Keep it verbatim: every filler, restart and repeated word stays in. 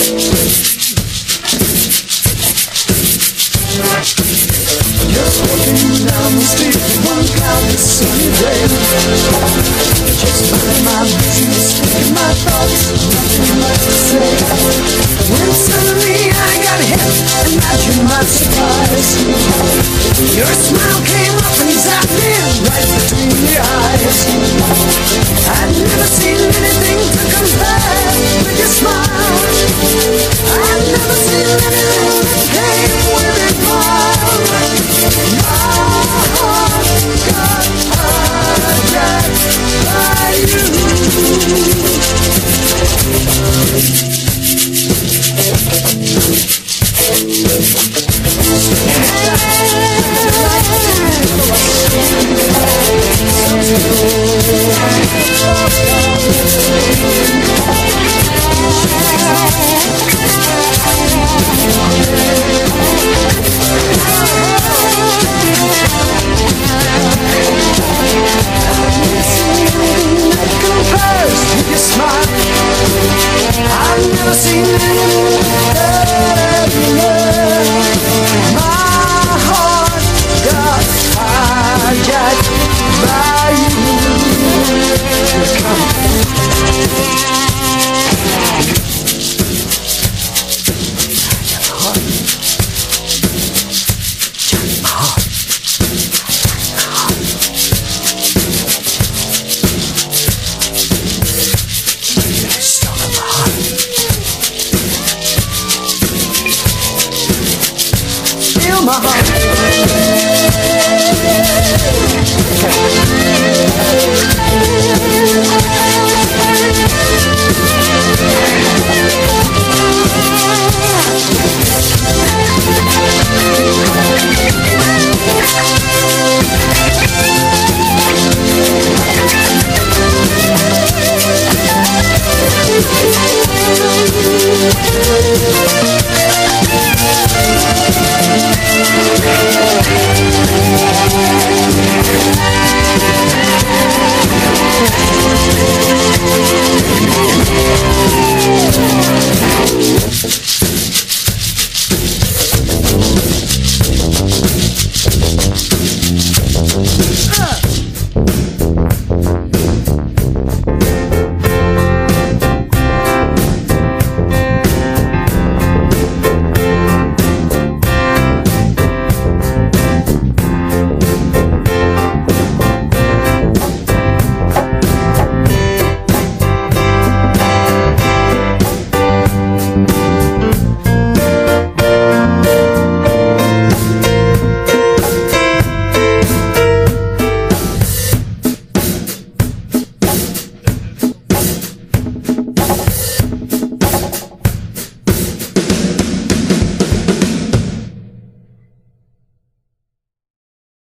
Just walking down the street one cloudy sunny day. Just mind my business, thinking my thoughts, nothing much to say. When suddenly I got hit, imagine my surprise. Your smile came up and zapped me right between the eyes. I'd never seen anything to compare with your smile. I'd never seen anything that came with it mild. My heart got hijacked by you. I've never seen anything better. My heart got hijacked by you. Come on. My heart. My heart.